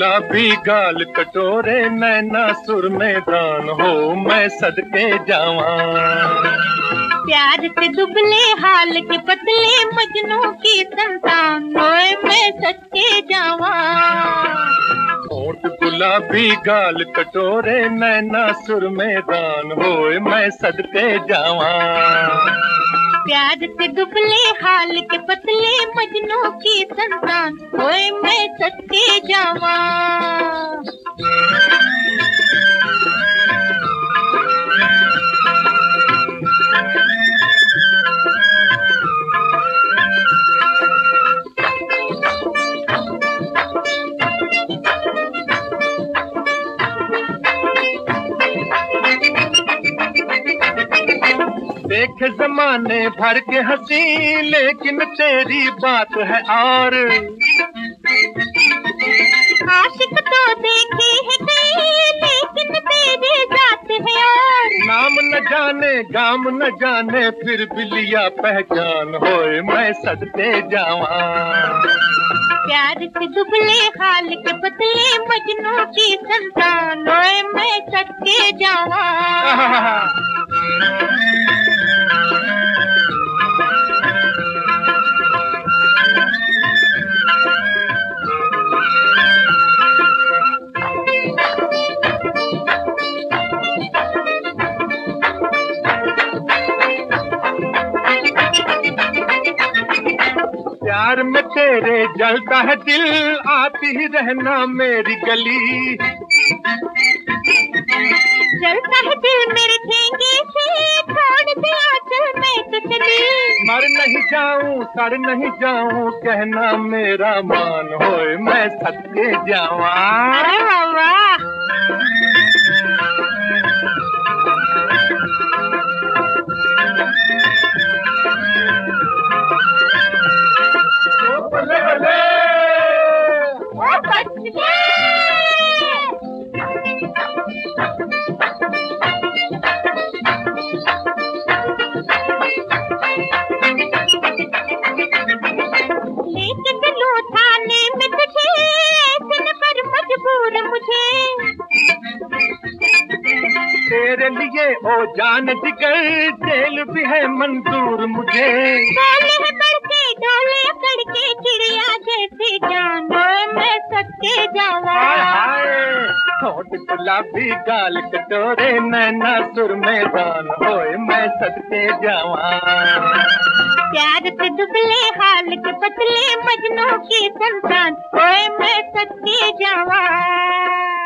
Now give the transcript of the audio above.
गुलाबी गाल कटोरे नैना सुर मैदान हो मैं सदके जावा। प्यार से दुबले हाल के पतले मजनू की संतान होए मैं सदके जावा। होठ गुलाबी गाल कटोरे नैना सुर मैदान होए मैं सदके जावा। प्यार से दुबले हाल के पतले मजनू की संतान होए मैं सदके जावा। देख जमाने भर के हंसी लेकिन तेरी बात है और। आशिक तो देखे है कई लेकिन तेरे जात है और। नाम न जाने गाम न जाने फिर भी लिया पहचान होए मैं सदके जावा। प्यार से दुबले हाल के पतले मजनू की संतान होए मैं सदके जावा। प्यार में तेरे जलता है दिल आती ही रहना मेरी गली। जलता है दिल मेरे ठेंगे से छोड़ दे आंचल मैं तो चली। मर नहीं जाऊं सड़ नहीं जाऊं कहना मेरा मान होए मैं सदके जावा। अरे वाह बल्ले बल्ले ओ बच गए। लेके चलो थाने में तुझे दिन पर मजबूर मुझे। तेरे लिए ओ जान जिगर जेल भी है मंजूर मुझे। डोले करके डोले करके चिड़िया जैसी जान होए मैं सदके जावा। होठ गुलाबी गाल कटोरे नैना सुर मैदान होए मैं सदके जावा। प्यार से दुबले हाल के पतले मजनू की संतान होए मैं सदके जावा।